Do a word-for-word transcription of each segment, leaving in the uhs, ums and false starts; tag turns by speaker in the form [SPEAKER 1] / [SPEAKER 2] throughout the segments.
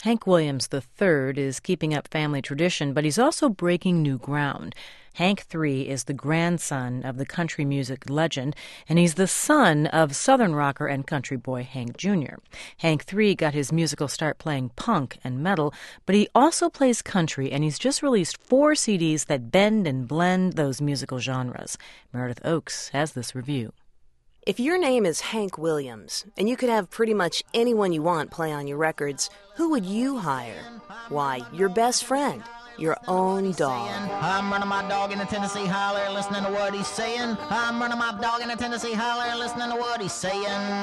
[SPEAKER 1] Hank Williams the third is keeping up family tradition, but he's also breaking new ground. Hank three is the grandson of the country music legend, and he's the son of Southern rocker and country boy Hank Junior Hank three got his musical start playing punk and metal, but he also plays country, and he's just released four C Ds that bend and blend those musical genres. Meredith Oakes has this review.
[SPEAKER 2] If your name is Hank Williams, and you could have pretty much anyone you want play on your records, who would you hire? Why, your best friend, your own dog.
[SPEAKER 3] I'm running my dog in the Tennessee holler, listening to what he's saying. I'm running my dog in the Tennessee holler, listening to what he's saying.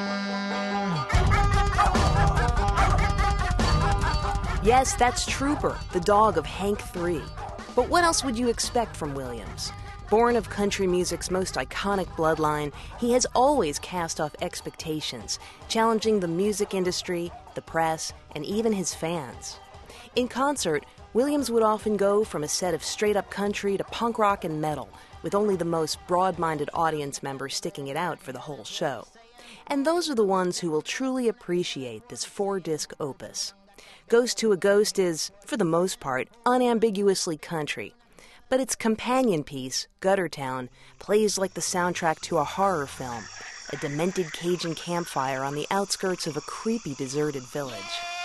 [SPEAKER 2] Yes, that's Trooper, the dog of Hank three. But what else would you expect from Williams? Born of country music's most iconic bloodline, he has always cast off expectations, challenging the music industry, the press, and even his fans. In concert, Williams would often go from a set of straight-up country to punk rock and metal, with only the most broad-minded audience members sticking it out for the whole show. And those are the ones who will truly appreciate this four-disc opus. Ghost to a Ghost is, for the most part, unambiguously country. But its companion piece, Guttertown, plays like the soundtrack to a horror film, a demented Cajun campfire on the outskirts of a creepy deserted village.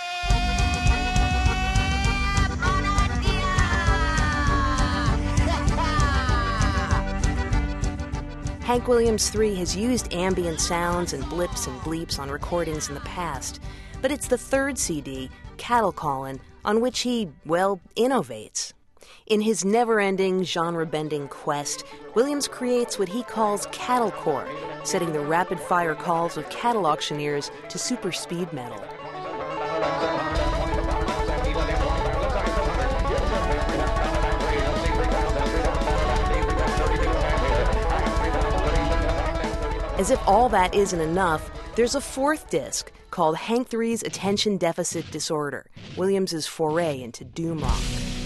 [SPEAKER 2] Hank Williams three has used ambient sounds and blips and bleeps on recordings in the past, but it's the third C D, Cattle Callin', on which he, well, innovates. In his never-ending, genre-bending quest, Williams creates what he calls cattlecore, setting the rapid-fire calls of cattle auctioneers to super speed metal. As if all that isn't enough, there's a fourth disc called Hank three's Attention Deficit Disorder, Williams's foray into doom rock.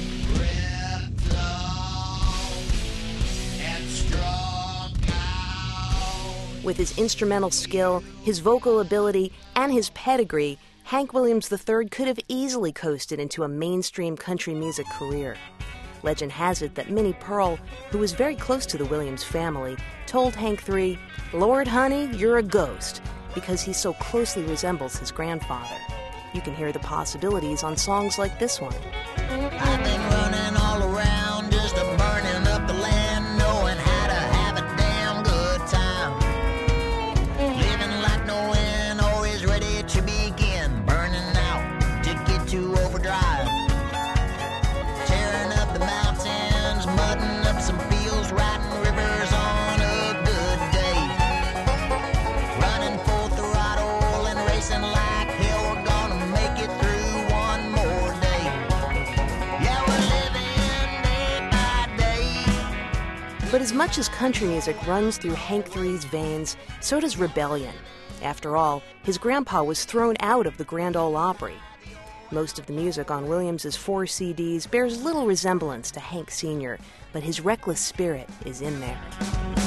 [SPEAKER 2] With his instrumental skill, his vocal ability, and his pedigree, Hank Williams the third could have easily coasted into a mainstream country music career. Legend has it that Minnie Pearl, who was very close to the Williams family, told Hank three, "Lord, honey, you're a ghost," because he so closely resembles his grandfather. You can hear the possibilities on songs like this one.
[SPEAKER 3] I've been running all around just a burning up the land, knowing how to have a damn good time. Living like no end, always ready to begin, burning out to get to overdrive. Tearing up the mountains, mudding up some fields, riding rivers on a good day. Running full throttle and racing like hell, we're gonna make it through one more day. Yeah, we're living day by day.
[SPEAKER 2] But as much as country music runs through Hank three's veins, so does rebellion. After all, his grandpa was thrown out of the Grand Ole Opry. Most of the music on Williams's four C Ds bears little resemblance to Hank Senior, but his reckless spirit is in there.